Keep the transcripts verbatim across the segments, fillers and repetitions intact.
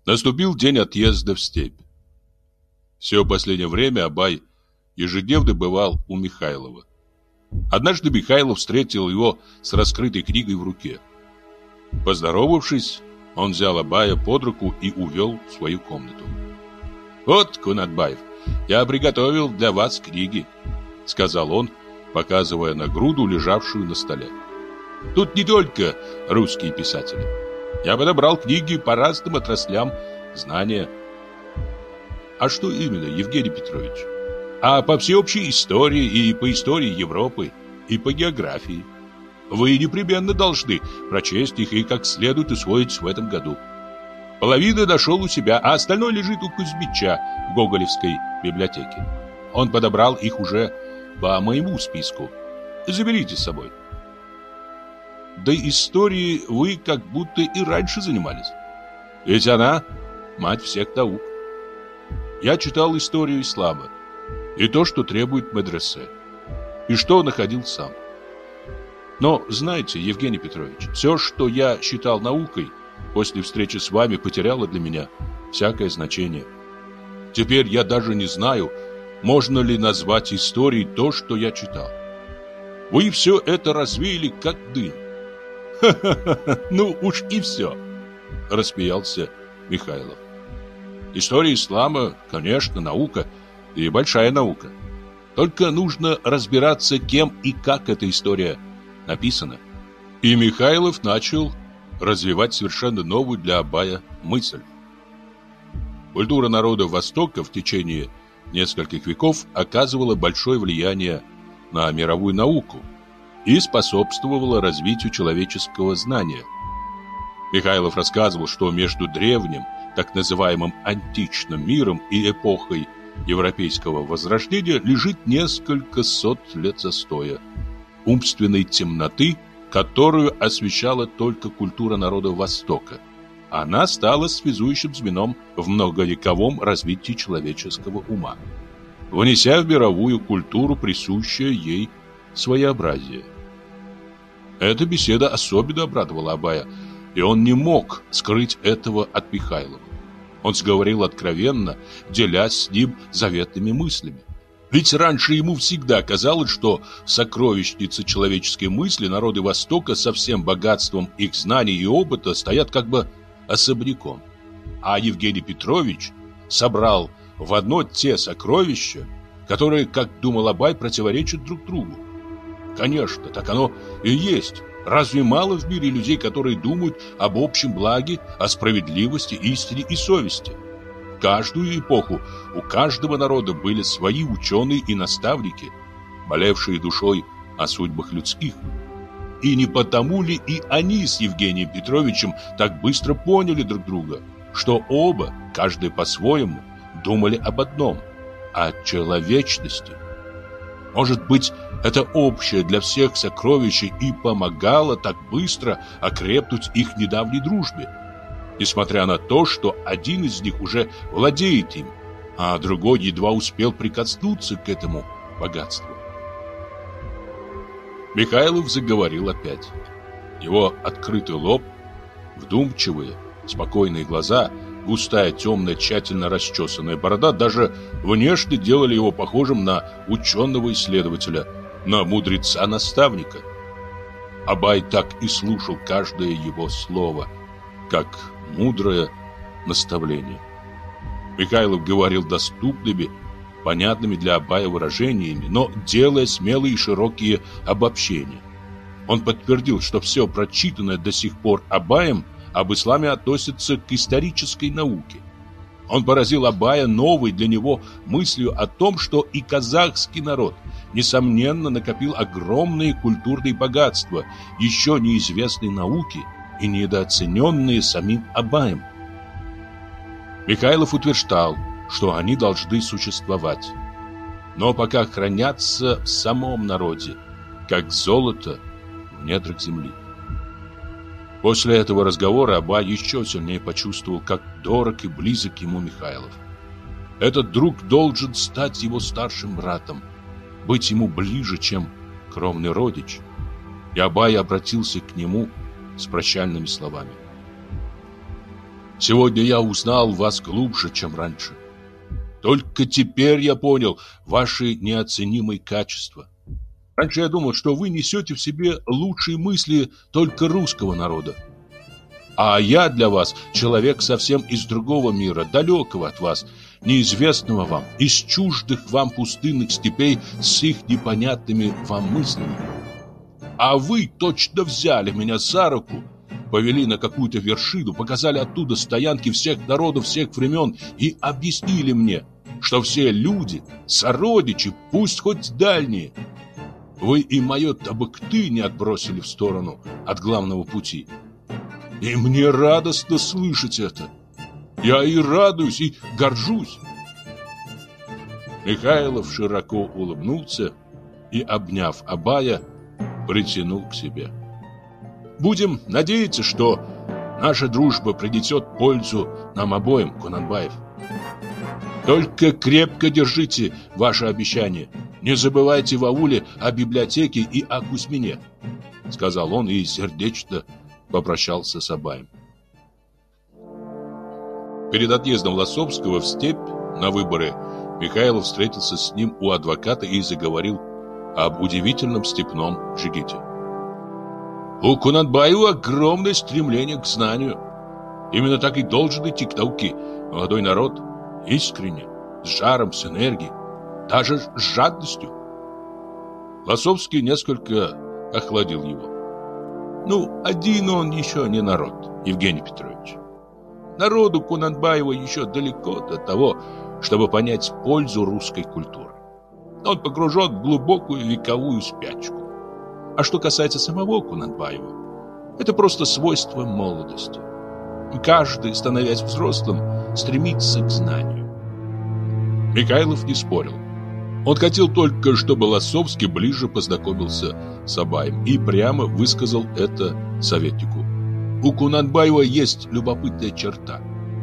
Наступил день отъезда в степь. Все последнее время Абай ежедневно бывал у Михайлова. Однажды Михайлов встретил его с раскрытой книгой в руке. Поздоровавшись, он взял Абая под руку и увел в свою комнату. «Вот, Кунанбаев, я приготовил для вас книги», — сказал он, показывая на груду, лежавшую на столе. «Тут не только русские писатели. Я подобрал книги по разным отраслям знания». «А что именно, Евгений Петрович?» «А по всеобщей истории и по истории Европы, и по географии. Вы непременно должны прочесть их и как следует усвоить в этом году. Половину нашел у себя, а остальное лежит у Кузьмича в Гоголевской библиотеке. Он подобрал их уже по моему списку. Заберите с собой». «Да историей вы как будто и раньше занимались. Ведь она мать всех наук». Я читал историю ислама и то, что требует медресе, и что находил сам. Но, знаете, Евгений Петрович, все, что я считал наукой, после встречи с вами потеряло для меня всякое значение. Теперь я даже не знаю, можно ли назвать историей то, что я читал. Вы все это развеяли, как дым. «Ха-ха-ха, ну уж и все», — рассмеялся Михайлов. «История ислама, конечно, наука, и большая наука. Только нужно разбираться, кем и как эта история написана». И Михайлов начал развивать совершенно новую для Абая мысль. Культура народов Востока в течение нескольких веков оказывала большое влияние на мировую науку и способствовала развитию человеческого знания. Михайлов рассказывал, что между древним, так называемым античным миром и эпохой европейского возрождения лежит несколько сот лет застоя, умственной темноты, которую освещала только культура народов Востока. Она стала связующим звеном в многовековом развитии человеческого ума, внеся в мировую культуру присущее ей своеобразие. Эта беседа особенно обрадовала Абая, и он не мог скрыть этого от Михайлова. Он сговорил откровенно, делясь с ним заветными мыслями. Ведь раньше ему всегда казалось, что в сокровищнице человеческой мысли народы Востока со всем богатством их знаний и опыта стоят как бы особняком. А Евгений Петрович собрал в одно те сокровища, которые, как думал Абай, противоречат друг другу. Конечно, так оно и есть. Разве мало в мире людей, которые думают об общем благе, о справедливости, истине и совести? В каждую эпоху у каждого народа были свои ученые и наставники, болевшие душой о судьбах людских. И не потому ли и они с Евгением Петровичем так быстро поняли друг друга, что оба, каждый по-своему, думали об одном – о человечности? Может быть, это общее для всех сокровище и помогало так быстро окрепнуть их недавней дружбе, несмотря на то, что один из них уже владеет им, а другой едва успел прикоснуться к этому богатству. Михайлов заговорил опять. Его открытый лоб, вдумчивые, спокойные глаза, густая, темная, тщательно расчесанная борода даже внешне делали его похожим на ученого исследователя, на мудреца-наставника. Абай так и слушал каждое его слово, как мудрое наставление. Михайлов говорил доступными, понятными для Абая выражениями, но делая смелые и широкие обобщения. Он подтвердил, что все прочитанное до сих пор Абаем об исламе относится к исторической науке. Он поразил Абая новой для него мыслью о том, что и казахский народ, несомненно, накопил огромные культурные богатства, еще неизвестные науки и недооцененные самим Абаем. Михайлов утверждал, что они должны существовать, но пока хранятся в самом народе, как золото в недрах земли. После этого разговора Абай еще сильнее почувствовал, как дорог и близок ему Михайлов. Этот друг должен стать его старшим братом, быть ему ближе, чем кровный родич. И Абай обратился к нему с прощальными словами. Сегодня я узнал вас глубже, чем раньше. Только теперь я понял ваши неоценимые качества. Раньше я думал, что вы несете в себе лучшие мысли только русского народа. А я для вас человек совсем из другого мира, далекого от вас, неизвестного вам, из чуждых вам пустынных степей с их непонятными вам мыслями. А вы точно взяли меня за руку, повели на какую-то вершину, показали оттуда стоянки всех народов, всех времен и объяснили мне, что все люди, сородичи, пусть хоть дальние. Вы и мое табакты не отбросили в сторону от главного пути. И мне радостно слышать это. Я и радуюсь, и горжусь. Михайлов широко улыбнулся и, обняв Абая, притянул к себе. Будем надеяться, что наша дружба принесет пользу нам обоим, Кунанбаев. Только крепко держите ваше обещание. Не забывайте в ауле о библиотеке и о Кузьмине, сказал он и сердечно попрощался с Абаем. Перед отъездом Лосовского в степь на выборы Михайлов встретился с ним у адвоката и заговорил об удивительном степном джигите. У Кунанбаева огромное стремление к знанию. Именно так и должен идти к науке молодой народ, искренне, с жаром, с энергией, даже с жадностью. Лосовский несколько охладил его. Ну, один он еще не народ, Евгений Петрович. Народу Кунанбаева еще далеко до того, чтобы понять пользу русской культуры. Он погружен в глубокую вековую спячку. А что касается самого Кунанбаева, это просто свойство молодости. Каждый, становясь взрослым, стремится к знанию. Михайлов не спорил. Он хотел только, чтобы Лосовский ближе познакомился с Абаем и прямо высказал это советнику. У Кунанбаева есть любопытная черта.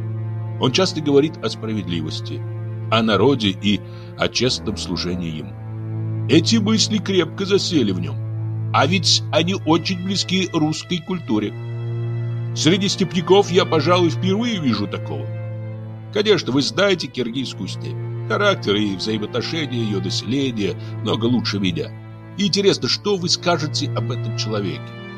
Он часто говорит о справедливости, о народе и о честном служении ему. Эти мысли крепко засели в нем, а ведь они очень близки русской культуре. Среди степняков я, пожалуй, впервые вижу такого. Конечно, вы знаете киргизскую степь. Характер и взаимоотношения ее населения много лучше меня. И интересно, что вы скажете об этом человеке?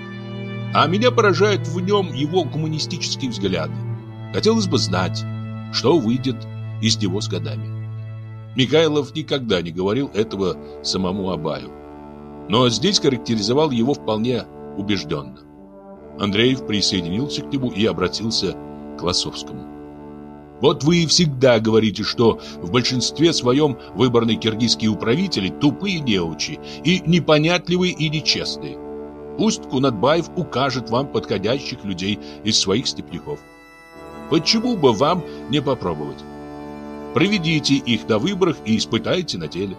А меня поражают в нем его гуманистические взгляды. Хотелось бы знать, что выйдет из него с годами. Михайлов никогда не говорил этого самому Абаю, но здесь характеризовал его вполне убежденно. Андреев присоединился к нему и обратился к Лосовскому. Вот вы всегда говорите, что в большинстве своем выборные киргизские управители тупые неучи и непонятливые и нечестные. Пусть Кунанбаев укажет вам подходящих людей из своих степняков. Почему бы вам не попробовать? Проведите их на выборах и испытайте на деле.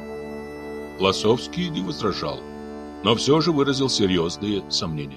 Лосовский не возражал, но все же выразил серьезные сомнения.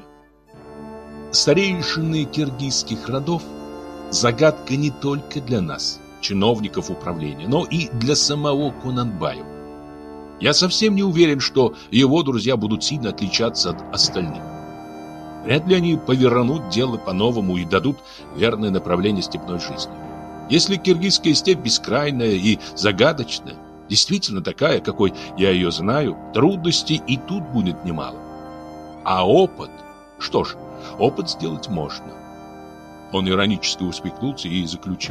Старейшины киргизских родов – загадка не только для нас, чиновников управления, но и для самого Кунанбаева. Я совсем не уверен, что его друзья будут сильно отличаться от остальных. Вряд ли они повернут дело по-новому и дадут верное направление степной жизни. Если киргизская степь бескрайная и загадочная, действительно такая, какой я ее знаю, трудностей и тут будет немало. А опыт? Что ж, опыт сделать можно. Он иронически усмехнулся и заключил.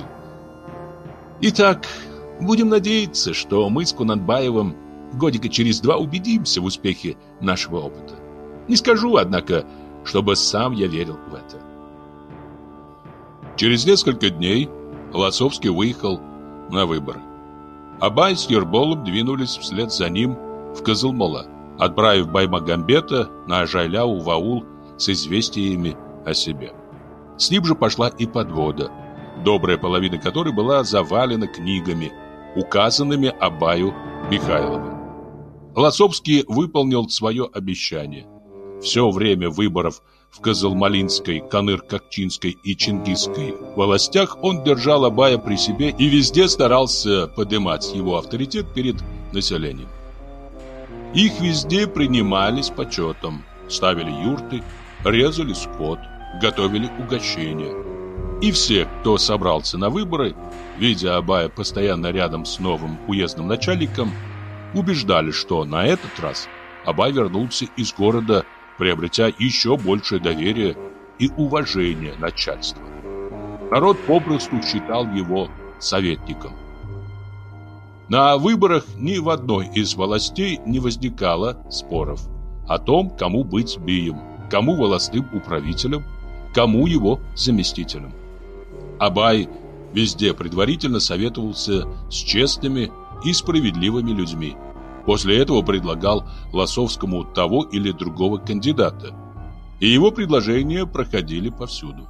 Итак, будем надеяться, что мы с Кунанбаевым годика через два убедимся в успехе нашего опыта. Не скажу, однако, чтобы сам я верил в это. Через несколько дней Лосовский выехал на выборы. Абай с Ерболом двинулись вслед за ним в Кызылмола, отправив Баймагамбета на Жайляу в аул с известиями о себе. С ним же пошла и подвода, добрая половина которой была завалена книгами, указанными Абаю Михайловым. Лосовский выполнил свое обещание. Все время выборов в Кызылмалинской, Каныр-Какчинской и Чингисской властях он держал Абая при себе и везде старался поднимать его авторитет перед населением. Их везде принимали с почетом, ставили юрты, резали скот, готовили угощения. И все, кто собрался на выборы, видя Абая постоянно рядом с новым уездным начальником, убеждали, что на этот раз Абай вернулся из города, приобретя еще большее доверие и уважение начальства. Народ попросту считал его советником. На выборах ни в одной из властей не возникало споров о том, кому быть бием, кому волостным управителем, кому его заместителем. Абай везде предварительно советовался с честными и справедливыми людьми. После этого предлагал Лосовскому того или другого кандидата, и его предложения проходили повсюду.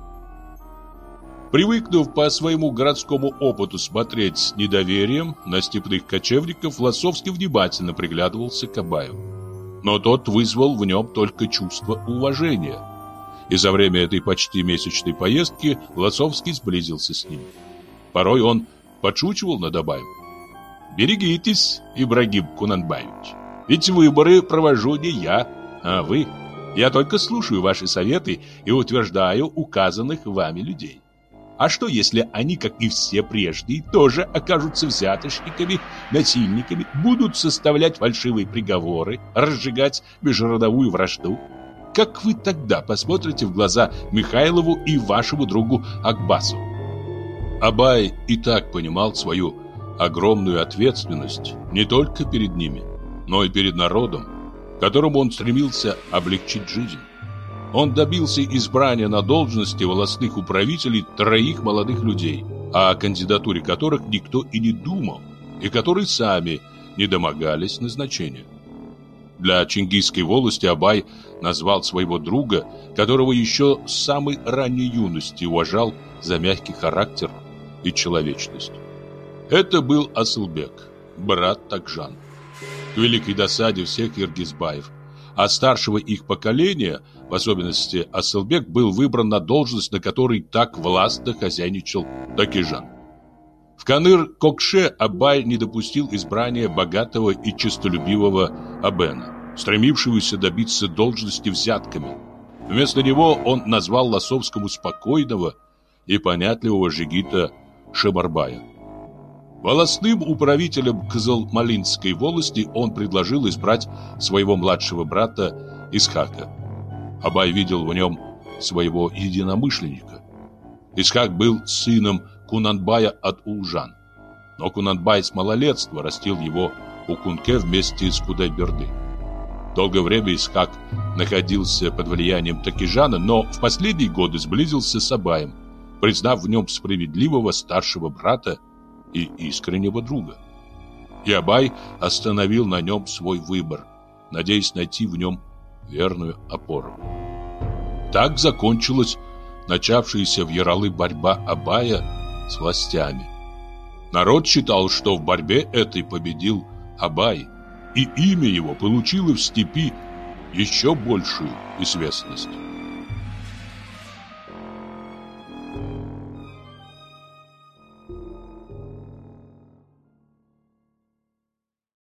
Привыкнув по своему городскому опыту смотреть с недоверием на степных кочевников, Лосовский внимательно приглядывался к Абаю. Но тот вызвал в нем только чувство уважения. И за время этой почти месячной поездки Лосовский сблизился с ним. Порой он подшучивал над Абаем. «Берегитесь, Ибрагим Кунанбаевич, ведь выборы провожу не я, а вы. Я только слушаю ваши советы и утверждаю указанных вами людей. А что, если они, как и все прежние, тоже окажутся взяточниками, насильниками, будут составлять фальшивые приговоры, разжигать межродовую вражду? Как вы тогда посмотрите в глаза Михайлову и вашему другу Акбасу?» Абай и так понимал свою огромную ответственность не только перед ними, но и перед народом, которому он стремился облегчить жизнь. Он добился избрания на должности волостных управителей троих молодых людей, о кандидатуре которых никто и не думал, и которые сами не домогались назначения. Для чингисской волости Абай назвал своего друга, которого еще с самой ранней юности уважал за мягкий характер и человечность. Это был Асылбек, брат Такжан. К великой досаде всех Иргизбаев, а старшего их поколения, в особенности Асылбек, был выбран на должность, на которой так властно хозяйничал Такижан. В Каныр-Кокше Абай не допустил избрания богатого и честолюбивого Абена, стремившегося добиться должности взятками. Вместо него он назвал Лосовскому спокойного и понятливого жигита Шемарбая. Волостным управителем Кызылмалинской волости он предложил избрать своего младшего брата Исхака. Абай видел в нем своего единомышленника. Исхак был сыном Кунанбая от Улжан, но Кунанбай с малолетства растил его у Кунке вместе с Кудайберды. Долгое время Исхак находился под влиянием Такижана, но в последние годы сблизился с Абаем, признав в нем справедливого старшего брата и искреннего друга. И Абай остановил на нем свой выбор, надеясь найти в нем верную опору. Так закончилась начавшаяся в Яралы борьба Абая с властями. Народ считал, что в борьбе этой победил Абай, и имя его получило в степи еще большую известность.